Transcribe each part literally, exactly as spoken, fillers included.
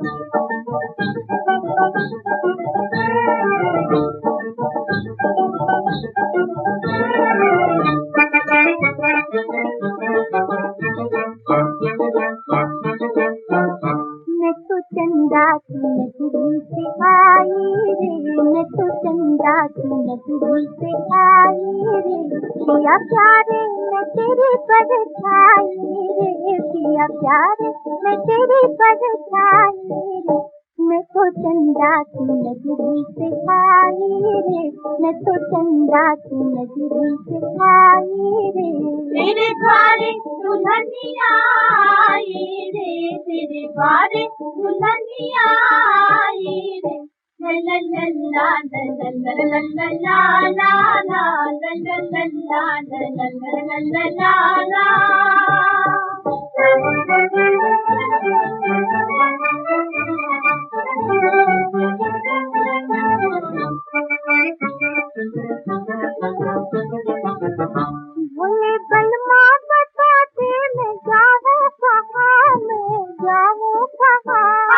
मैं तो चंदा की नजरी से आई रे, मैं तो चंदा की नजरी से आई रे, पिया प्यारे मैं तेरी परछाई रे, पिया प्यारे मैं तेरी परछाई रे, मैं तो चंदा की नजरी से आई रे, मैं तो चंदा की नजरी से आई रे। तेरे द्वारे दुल्हनिया आई रे, तेरे द्वारे दुल्हनिया आई रे, ला ला ला ला ला ला ला ला ला ला ला ला ला ला ला। बोले बलमा बता दे मैं जाऊँ कहाँ, मैं जाऊँ कहाँ,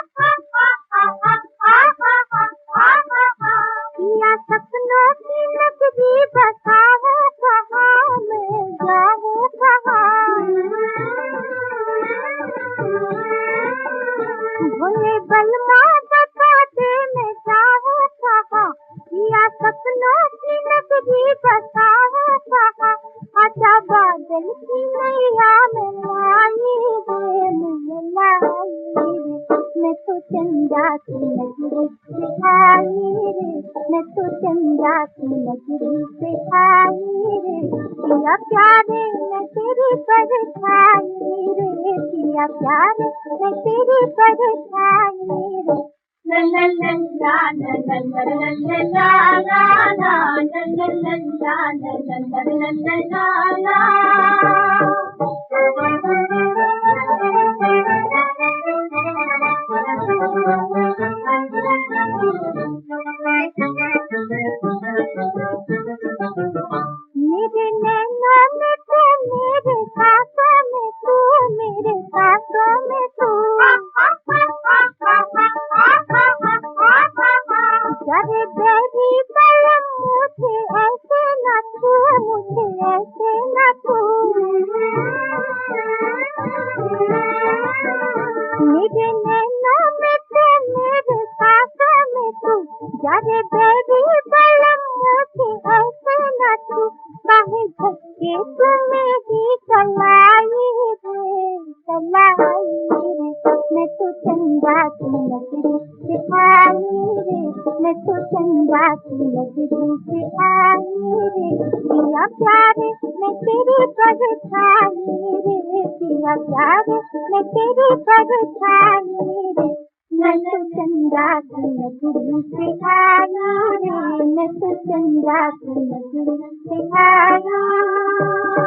या सपनों की नगरी बसाऊँ कहाँ, मैं जाऊँ कहाँ। बोले बलमा बता दे मैं जाऊँ कहाँ, या सपनों की नगरी बसाऊँ कहाँ, आजा बादल की नैया में लाई रे, मैं लाई रे, मैं तो चंदा की नजरी से आई रे, मैं तो चंदा की नजरी से आई रे, पिया प्यारे मैं तेरी परछाई रे, पिया प्यारे मैं तेरी परछाई रे। ला ला ला ला ला ला ला ला ला ला ला ला ला। मेरे नैनों में तू, मेरे सांसों में तू, मेरे सांसों में तू, करे बेबी बलम मुझे ऐसे न तू, मुझे ऐसे न तू। मेरे नैनों में तू, मेरे सांसों में तू, करे बेबी बलम मुझे ऐसे न तू, काहे झटके तू मेरी कलाई रे, कलाई रे, मैं तो चंदा की नजरी से आई रे, मैं तो चंदा की नजरी से आई रे, पिया प्यारे मैं तेरी परछाई रे, पिया प्यारे मैं तेरी परछाई रे, मैं तो चंदा की नजरी से आई रे, मैं तो चंदा की नजरी से आई।